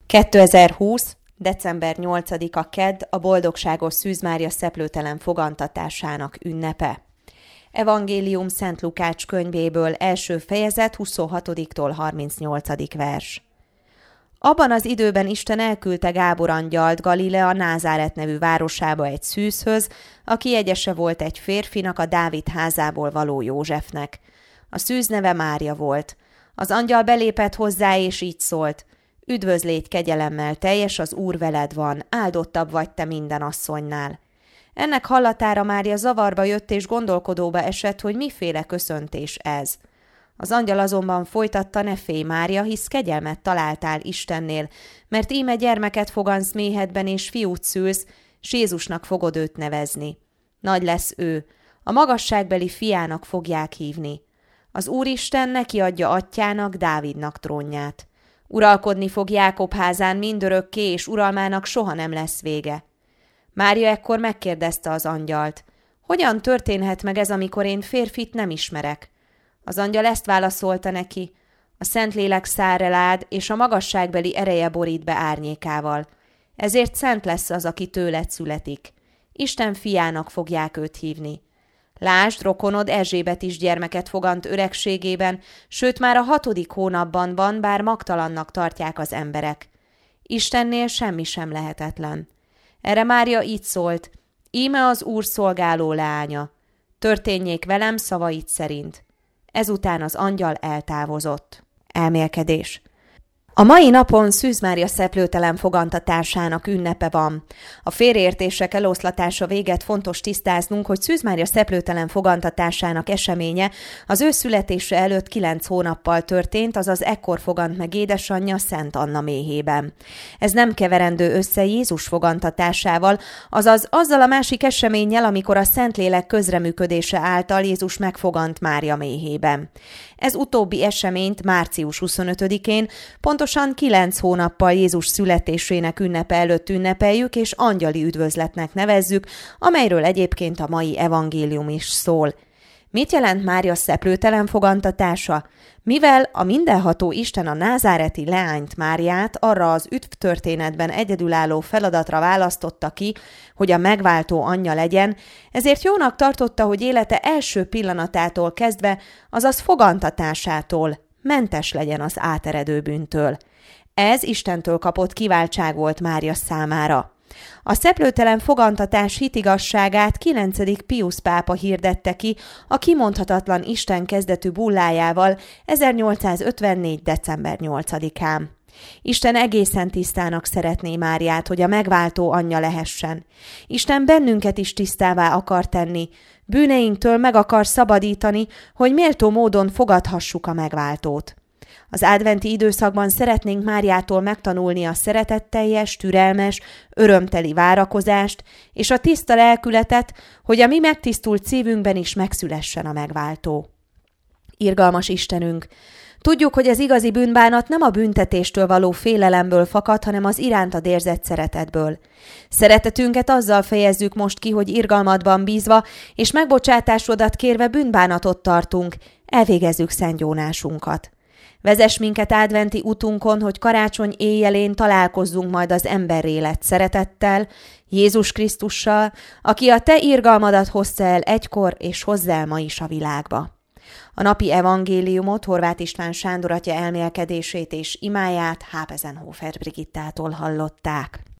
2020. december 8-a kedd a Boldogságos Szűz Mária szeplőtelen fogantatásának ünnepe. Evangélium Szent Lukács könyvéből első fejezet 26-tól 38. vers. Abban az időben Isten elküldte Gábor angyalt Galilea Názáret nevű városába egy szűzhöz, aki jegyese volt egy férfinak, a Dávid házából való Józsefnek. A szűz neve Mária volt. Az angyal belépett hozzá, és így szólt: Üdvözlégy kegyelemmel teljes, az Úr veled van, áldottabb vagy te minden asszonynál. Ennek hallatára Mária zavarba jött, és gondolkodóba esett, hogy miféle köszöntés ez. Az angyal azonban folytatta: Ne félj, Mária, hisz kegyelmet találtál Istennél, mert íme gyermeket fogansz méhedben, és fiút szülsz, s Jézusnak fogod őt nevezni. Nagy lesz ő, a magasságbeli fiának fogják hívni. Az Úristen neki adja atyának, Dávidnak trónját. Uralkodni fog Jákob házán mindörökké, és uralmának soha nem lesz vége. Mária ekkor megkérdezte az angyalt: Hogyan történhet meg ez, amikor én férfit nem ismerek? Az angyal ezt válaszolta neki: A Szentlélek szár elád, és a magasságbeli ereje borít be árnyékával. Ezért szent lesz az, aki tőled születik. Isten fiának fogják őt hívni. Lásd, rokonod Erzsébet is gyermeket fogant öregségében, sőt már a 6. hónapban van, bár magtalannak tartják az emberek. Istennél semmi sem lehetetlen. Erre Mária így szólt: Íme az Úr szolgáló leánya. Történjék velem szavait szerint. Ezután az angyal eltávozott. Elmélkedés. A mai napon Szűz Mária szeplőtelen fogantatásának ünnepe van. A félreértések eloszlatása véget fontos tisztáznunk, hogy Szűz Mária szeplőtelen fogantatásának eseménye az ő születése előtt 9 hónappal történt, azaz ekkor fogant meg édesanyja Szent Anna méhében. Ez nem keverendő össze Jézus fogantatásával, azaz azzal a másik eseménnyel, amikor a Szentlélek közreműködése által Jézus megfogant Mária méhében. Ez utóbbi eseményt március 25-én, pontosan 9 hónappal Jézus születésének ünnepe előtt ünnepeljük, és angyali üdvözletnek nevezzük, amelyről egyébként a mai evangélium is szól. Mit jelent Mária szeplőtelen fogantatása? Mivel a mindenható Isten a názáreti leányt, Máriát arra az üdvtörténetben egyedülálló feladatra választotta ki, hogy a megváltó anyja legyen, ezért jónak tartotta, hogy élete első pillanatától kezdve, azaz fogantatásától mentes legyen az áteredő bűntől. Ez Istentől kapott kiváltság volt Mária számára. A szeplőtelen fogantatás hitigazságát 9. Piusz pápa hirdette ki a kimondhatatlan Isten kezdetű bullájával 1854. december 8-án. Isten egészen tisztának szeretné Máriát, hogy a megváltó anyja lehessen. Isten bennünket is tisztává akar tenni, bűneinktől meg akar szabadítani, hogy méltó módon fogadhassuk a megváltót. Az adventi időszakban szeretnénk Máriától megtanulni a szeretetteljes, türelmes, örömteli várakozást és a tiszta lelkületet, hogy a mi megtisztult szívünkben is megszülessen a megváltó. Irgalmas Istenünk! Tudjuk, hogy az igazi bűnbánat nem a büntetéstől való félelemből fakad, hanem az irántad érzett szeretetből. Szeretetünket azzal fejezzük most ki, hogy irgalmadban bízva és megbocsátásodat kérve bűnbánatot tartunk, elvégezzük szentgyónásunkat. Vezess minket adventi utunkon, hogy karácsony éjjelén találkozzunk majd az emberélet szeretettel, Jézus Krisztussal, aki a te irgalmadat hozta el egykor és hozza el ma is a világba. A napi evangéliumot Horváth István Sándor atya elmélkedését és imáját Hápezenhofer Brigittától hallották.